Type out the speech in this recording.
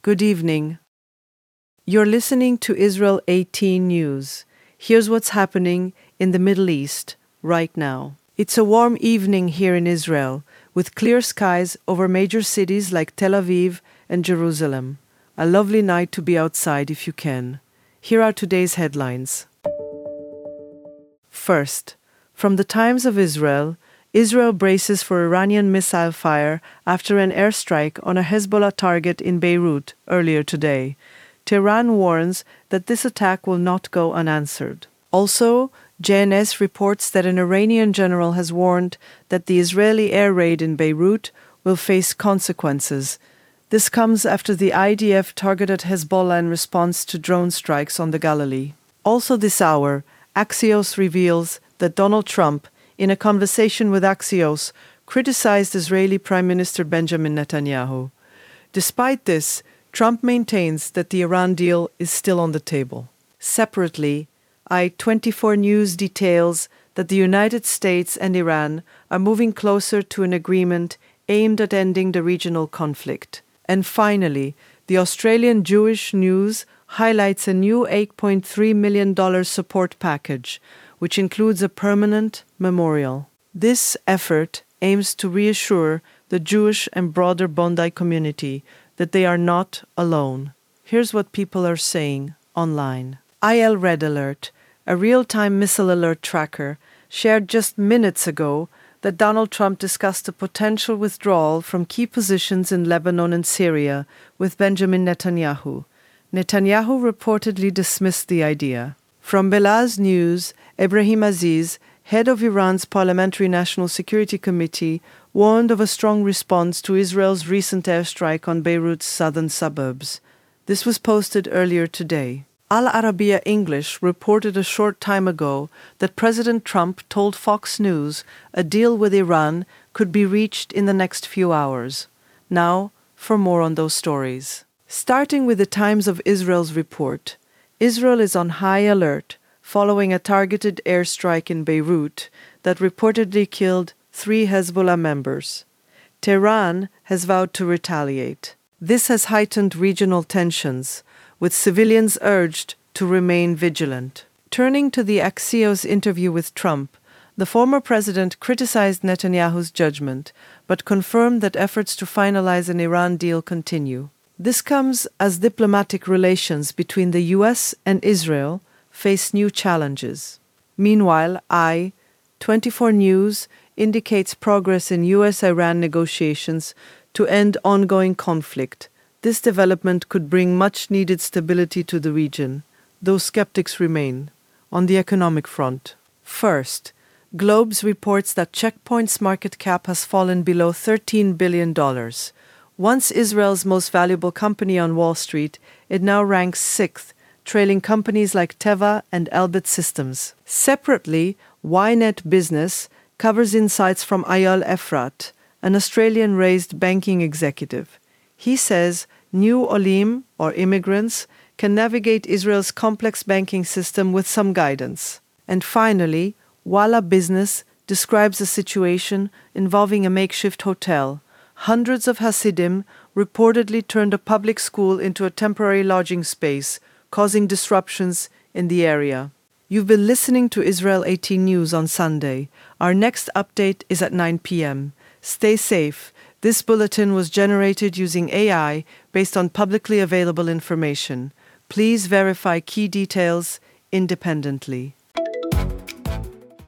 Good evening. You're listening to Israel 18 News. Here's what's happening in the Middle East right now. It's a warm evening here in Israel, with clear skies over major cities like Tel Aviv and Jerusalem. A lovely night to be outside if you can. Here are today's headlines. First, from the Times of Israel, Israel braces for Iranian missile fire after an airstrike on a Hezbollah target in Beirut earlier today. Tehran warns that this attack will not go unanswered. Also, JNS reports that an Iranian general has warned that the Israeli air raid in Beirut will face consequences. This comes after the IDF targeted Hezbollah in response to drone strikes on the Galilee. Also this hour, Axios reveals that Donald Trump, in a conversation with Axios, criticized Israeli Prime Minister Benjamin Netanyahu. Despite this, Trump maintains that the Iran deal is still on the table. Separately, I-24 News details that the United States and Iran are moving closer to an agreement aimed at ending the regional conflict. And finally, the Australian Jewish News highlights a new $8.3 million support package, which includes a permanent memorial. This effort aims to reassure the Jewish and broader Bondi community that they are not alone. Here's what people are saying online. IL Red Alert, a real-time missile alert tracker, shared just minutes ago that Donald Trump discussed a potential withdrawal from key positions in Lebanon and Syria with Benjamin Netanyahu. Netanyahu reportedly dismissed the idea. From Belaz News, Ebrahim Aziz, head of Iran's Parliamentary National Security Committee, warned of a strong response to Israel's recent airstrike on Beirut's southern suburbs. This was posted earlier today. Al Arabiya English reported a short time ago that President Trump told Fox News a deal with Iran could be reached in the next few hours. Now, for more on those stories. Starting with the Times of Israel's report, Israel is on high alert following a targeted airstrike in Beirut that reportedly killed 3 Hezbollah members. Tehran has vowed to retaliate. This has heightened regional tensions, with civilians urged to remain vigilant. Turning to the Axios interview with Trump, the former president criticized Netanyahu's judgment, but confirmed that efforts to finalize an Iran deal continue. This comes as diplomatic relations between the U.S. and Israel face new challenges. Meanwhile, I-24 News indicates progress in U.S.-Iran negotiations to end ongoing conflict. This development could bring much-needed stability to the region, though skeptics remain. On the economic front. First, Globes reports that Checkpoint's market cap has fallen below $13 billion. Once Israel's most valuable company on Wall Street, it now ranks 6th, trailing companies like Teva and Elbit Systems. Separately, Ynet Business covers insights from Ayal Efrat, an Australian-raised banking executive. He says new Olim, or immigrants, can navigate Israel's complex banking system with some guidance. And finally, Walla Business describes a situation involving a makeshift hotel. Hundreds of Hasidim reportedly turned a public school into a temporary lodging space, causing disruptions in the area. You've been listening to Israel 18 News on Sunday. Our next update is at 9 p.m. Stay safe. This bulletin was generated using AI based on publicly available information. Please verify key details independently.